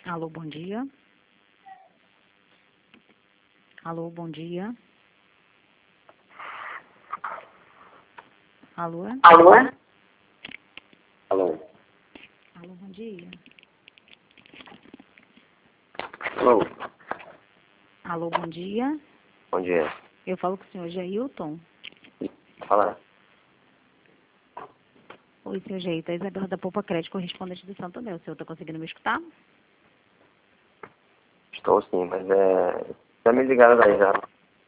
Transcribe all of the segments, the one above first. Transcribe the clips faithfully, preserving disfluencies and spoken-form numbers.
Alô, bom dia. Alô, bom dia. Alô? Alô? Alô? Alô, bom dia. Alô? Alô, bom dia. Bom dia. Eu falo com o senhor Jailton. Fala. Oi, senhor Jailton. É Isabela da Poupa Crédito, correspondente do Santo André. O senhor está conseguindo me escutar? Estou sim, mas é... Já me ligaram daí já.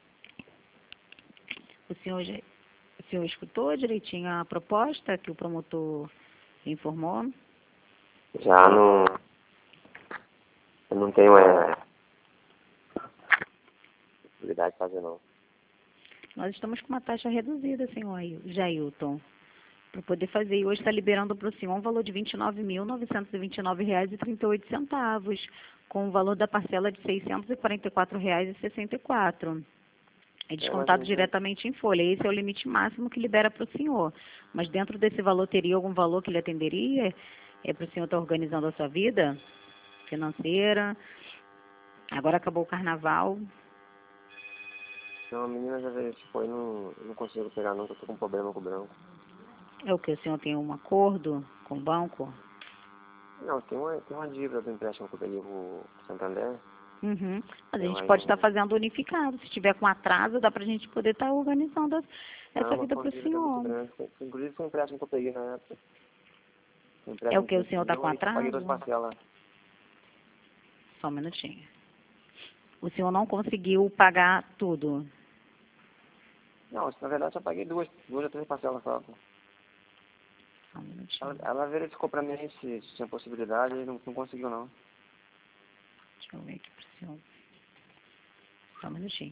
O senhor, já- o senhor escutou direitinho a proposta que o promotor informou? Já não... Eu não tenho, é... possibilidade de fazer, não. Nós estamos com uma taxa reduzida, senhor Jailton, para poder fazer. E hoje está liberando para o senhor um valor de vinte e nove mil, novecentos e vinte e nove reais e trinta e oito centavos, com o valor da parcela de seiscentos e quarenta e quatro reais e sessenta e quatro centavos. É descontado mas- diretamente em folha. Esse é o limite máximo que libera para o senhor. Mas dentro desse valor, teria algum valor que lhe atenderia? É para o senhor estar organizando a sua vida financeira? Agora acabou o carnaval. Não, a menina já verificou e não, não consigo pegar não, que eu tô com problema com o branco. É o que? O senhor tem um acordo com o banco? Não, tem uma, tem uma dívida do empréstimo que eu peguei pro Santander. Uhum. Mas a Eu gente pode estar ainda... fazendo unificado. Se tiver com atraso, dá para a gente poder estar organizando as- essa Não, mas vida foi uma para o dívida muito senhor. grande. Foi- Inclusive foi um empréstimo que eu peguei na época. Um É o empréstimo que? de O vinte senhor está mil, com aí só paguei duas atraso? parcelas. Só um minutinho. O senhor não conseguiu pagar tudo? Não, na verdade só paguei duas, duas ou três parcelas só. Só um minutinho. Ela, ela verificou pra mim se, se tinha possibilidade e não, não conseguiu não. Deixa eu ver aqui para o senhor. Só um minutinho.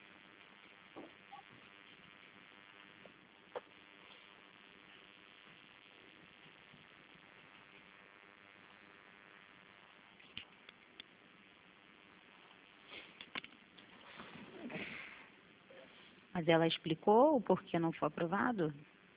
Mas ela explicou o porquê não foi aprovado?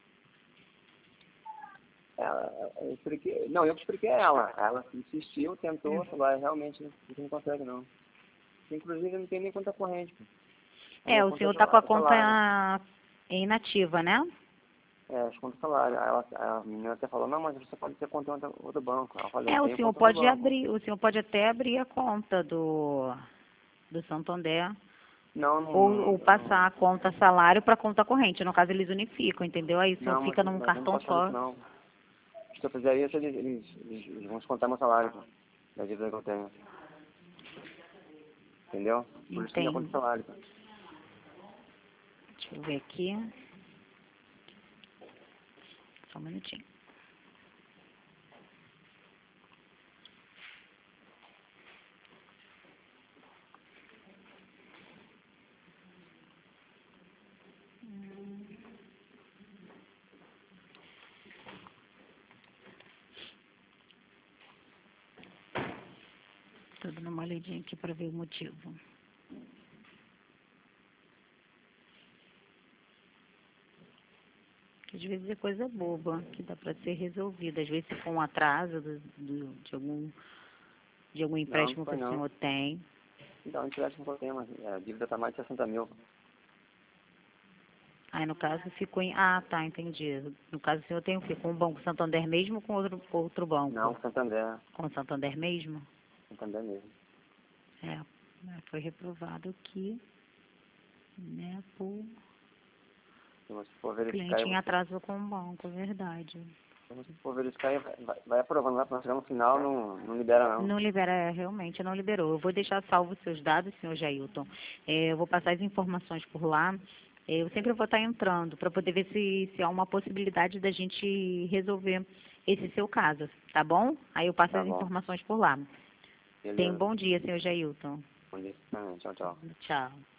Ela, eu expliquei, não, eu que expliquei a ela. Ela insistiu, tentou, falou, ah, realmente você não consegue não. Inclusive não tem nem conta corrente. Pô. A É, minha o conta é senhor está com a salário. salário. conta inativa, né? É, as contas salário. Aí ela, a menina até falou, não, mas você pode ter conta em outro, outro banco. Eu falei, eu É, o tenho senhor conta no pode banco. abrir, o senhor pode até abrir a conta do, do Santander. Não, não, Ou, não, ou não, passar a conta salário para a conta corrente. No caso, eles unificam, entendeu? Aí o senhor não mas, fica num mas eu não cartão posso fazer só. isso não. Se eu fizer isso, eles, eles, eles, eles vão descontar meu salário, pô, da dívida que eu tenho. Entendeu? Por isso que minha conta é Entende? salário. Pô. Deixa eu ver aqui. Só um minutinho. Estou dando uma olhadinha aqui para ver o motivo. Às vezes é coisa boba que dá para ser resolvida. Às vezes se for um atraso do, do- de, algum, de algum Não, não empréstimo que foi o não. senhor tem. Então, a gente não tem, mas a dívida está mais de sessenta mil. Aí no caso ficou em. Ah, tá, entendi. No caso o senhor tem o quê? Com o Banco Santander mesmo ou com outro, outro banco? Não, Santander. Com o Santander mesmo? Santander mesmo. É, né, foi reprovado aqui, né, por Se você for verificar, cliente em você, atraso com o banco, é verdade. se você for verificar, vai, vai, vai aprovando lá para chegar no final, não, não libera não. Não libera, é, realmente não liberou. Eu vou deixar salvo os seus dados, senhor Jailton. É, eu vou passar as informações por lá. É, eu sempre vou estar entrando para poder ver se, se há uma possibilidade da gente resolver esse seu caso, tá bom? Aí eu passo Tá as bom. informações por lá. Tenha um Beleza. bom dia, senhor Jailton. Bom dia. Tchau, tchau. Tchau.